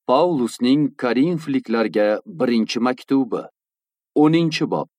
Pavlusning Korinfliklarga birinchi maktubi, 10-bob.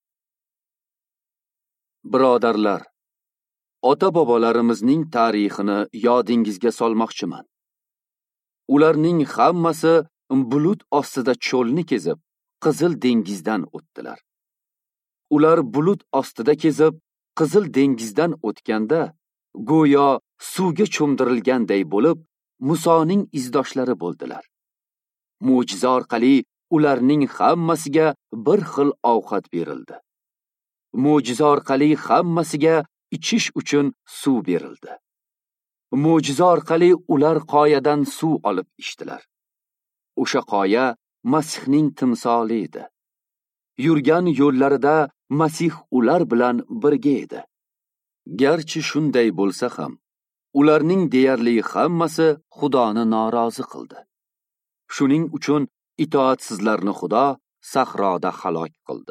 Birodarlar, ota-bobolarimizning tarixini yodingizga solmoqchiman. Ularning hammasi bulut ostida cho'lni kezib, Qizil dengizdan o'tdilar. Ular bulut ostida kezib, Qizil dengizdan o'tganda, go'yo suvga cho'mdirilganday bo'lib, Musoning izdoshlari bo'ldilar. Mo'jiza orqali ularning hammasiga bir xil ovqat berildi. Mo'jiza orqali hammasiga ichish uchun suv berildi. Mo'jiza orqali ular qoyadan suv olib ichdilar. O'sha qoya Masihning timsoli edi. Yurgan yo'llarida Masih ular bilan birga edi. Garchi shunday bo'lsa ham, ularning deyarli hammasi Xudoni norozi qildi. Shuning uchun itoatsizlarni Xudo sahroda halok qildi.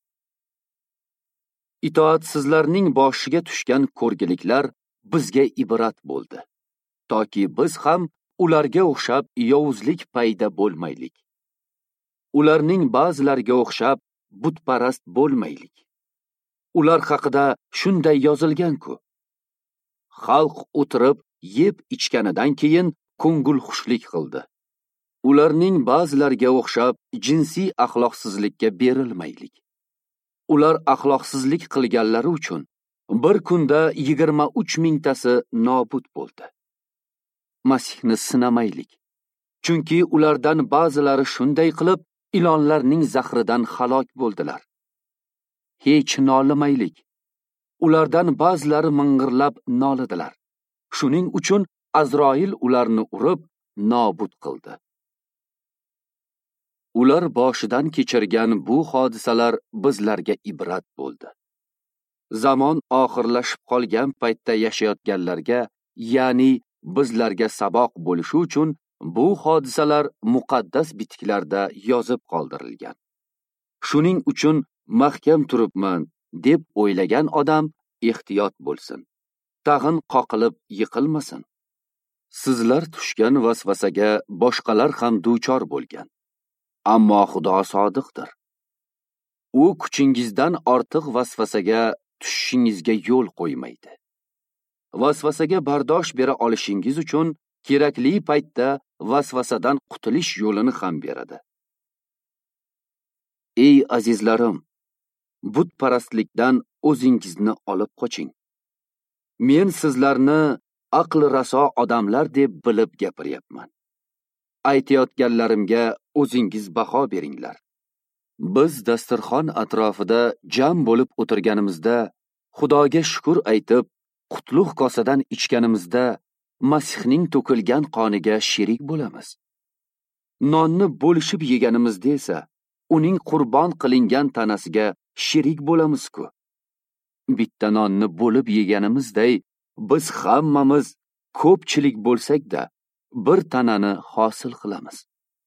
Itoatsizlarning boshiga tushgan ko'rgiliklar bizga ibrat bo'ldi, toki biz ham ularga o'xshab yovuzlik payda bo'lmaylik. Ularning ba'zilariga o'xshab butparast bo'lmaylik. Ular haqida shunday yozilgan-ku. Xalq o'tirib, yeb ichganidan keyin ko'ngilxushlik qildi. Ularning ba'zilariga o'xshab jinsiy axloqsizlikka berilmaylik. Ular axloqsizlik qilganlari uchun bir kunda 23 mingtasi nobud bo'ldi. Masihni sinamaylik. Chunki ulardan ba'zilari shunday qilib, ilonlarning zahridan halok bo'ldilar. Hech nolimaylik. Ulardan ba'zilari ming'irlab nolidilar. Shuning uchun Azroil ularni urib nobud qildi. Ular boshidan kechirgan bu hodisalar bizlarga ibrat bo'ldi. Zamon oxirlashib qolgan paytda yashayotganlarga, ya'ni bizlarga saboq bo'lishi uchun bu hodisalar muqaddas bitiklarda yozib qoldirilgan. Shuning uchun mahkam turibman deb o'ylagan odam ehtiyot bo'lsin. Tag'in qoqilib yiqilmasin. Sizlar tushgan vasvasaga boshqalar ham duchor bo'lgan. Ammo Xudo sodiqdir. U kuchingizdan ortiq vasvasaga tushishingizga yo'l qo'ymaydi. Vasvasaga bardosh bera olishingiz uchun kerakli paytda vasvasadan qutulish yo'lini ham beradi. Ey azizlarim, butparastlikdan o'zingizni olib qoching. Men sizlarni aqli raso odamlar deb bilib gapiryapman. Aytayotganlarimga o'zingiz baho beringlar. Biz dasturxon atrofida jam bo'lib o'tirganimizda, Xudoga shukr aytib, qutlug' kosadan ichganimizda, Masihning to'kilgan qoniga sherik bo'lamiz. Nonni bo'lishib yeganimizda esa, uning qurbon qilingan tanasiga sherik bo'lamiz-ku. Bitta nonni bo'lib yeganimizday, biz hammamiz ko'pchilik bo'lsak-da, bir tanani hosil qilamiz.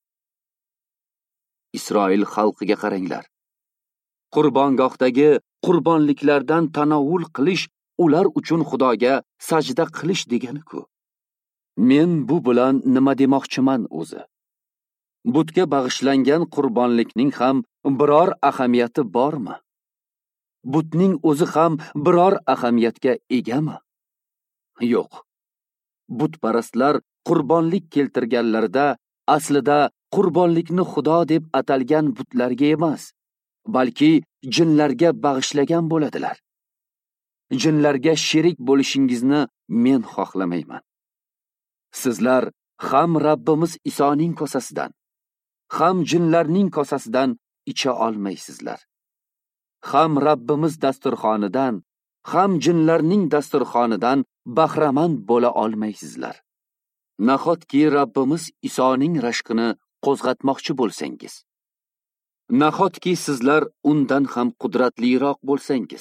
Isroil xalqiga qaranglar. Qurbongohdagi qurbonliklardan tanovul qilish ular uchun Xudoga sajda qilish degani-ku. Men bu bilan nima demoqchiman o'zi? Butga bag'ishlangan qurbonlikning ham biror ahamiyati bormi? Butning o'zi ham biror ahamiyatga egami? Yo'q. Butparastlar qurbonlik keltirganlarida aslida qurbonlikni Xudo deb atalgan butlarga emas, balki jinlarga bag'ishlagan bo'ladilar. Jinlarga sherik bo'lishingizni men xohlamayman. Sizlar ham Rabbimiz Isoning kosasidan, ham jinlarning kosasidan icha olmaysizlar. Ham Rabbimiz dasturxonidan, ham jinlarning dasturxonidan bahramand bo'la olmaysizlar. Nahotki Rabbimiz Isoning rashqini qo'zg'atmoqchi bo'lsangiz. Nahotki sizlar undan ham qudratliroq bo'lsangiz.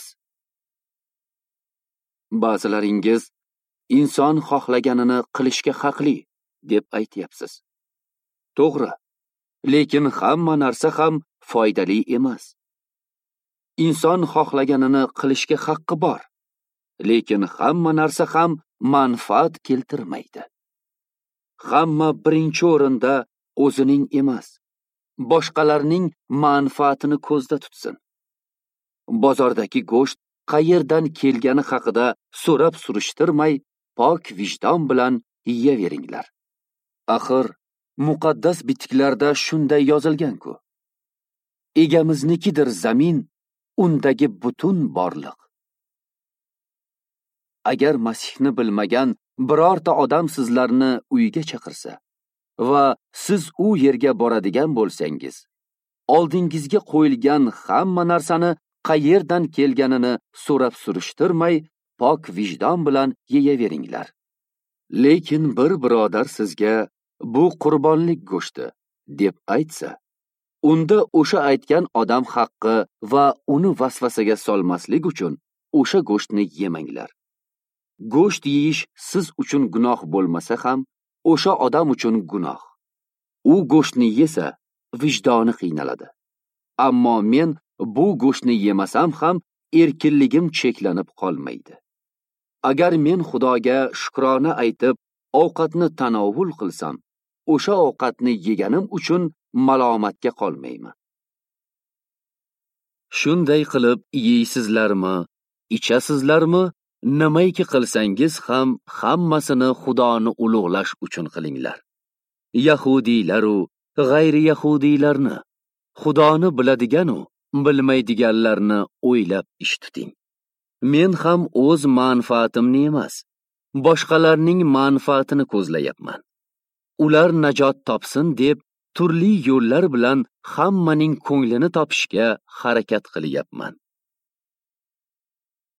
Ba'zilaringiz inson xohlaganini qilishga haqli deb aytyapsiz. To'g'ri, lekin hamma narsa ham foydali emas. Inson xohlaganini qilishga haqqi bor, lekin hamma narsa ham manfaat keltirmaydi. Hamma birinchi o'rinda o'zining emas, boshqalarning manfaatini ko'zda tutsin. Bozordagi go'sht qayerdan kelgani haqida so'rab surishtirmay, pok vijdon bilan yeyaveringlar. Axir muqaddas bitiklarda shunday yozilgan-ku. Egamiznikidir zamin, undagi butun borliq. Agar Masihni bilmagan birorta odam sizlarni uyiga chaqirsa va siz u yerga boradigan bo'lsangiz, oldingizga qo'yilgan hamma narsani qayerdan kelganini so'rab surishtirmay, pok vijdon bilan yeyaveringlar. Lekin bir birodar sizga bu qurbonlik go'shti deb aytsa, unda o'sha aytgan odam haqqi va uni vasvasaga solmaslik uchun o'sha go'shtni yemanglar. Go'sht yeyish siz uchun gunoh bo'lmasa ham, o'sha odam uchun gunoh. U go'shtni yesa, vijdoni qiynaladi. Ammo men bu go'shtni yemasam ham erkinligim cheklanib qolmaydi. Agar men Xudoga shukrona aytib, ovqatni tanovul qilsam, o'sha ovqatni yeganim uchun malomatga qolmayman. Shunday qilib yeysizlarmi, ichasizlarmi, nimaiki qilsangiz ham hammasini Xudoni ulug'lash uchun qilinglar. Yahudiylar u g'ayri yahudiylarni, Xudoni biladigan u bilmaydiganlarni o'ylab ish tuting. Men ham o'z manfaatimni emas, boshqalarning manfaatini ko'zlayapman. Ular najot topsin deb turli yo'llar bilan hammaning ko'nglini topishga harakat qilyapman.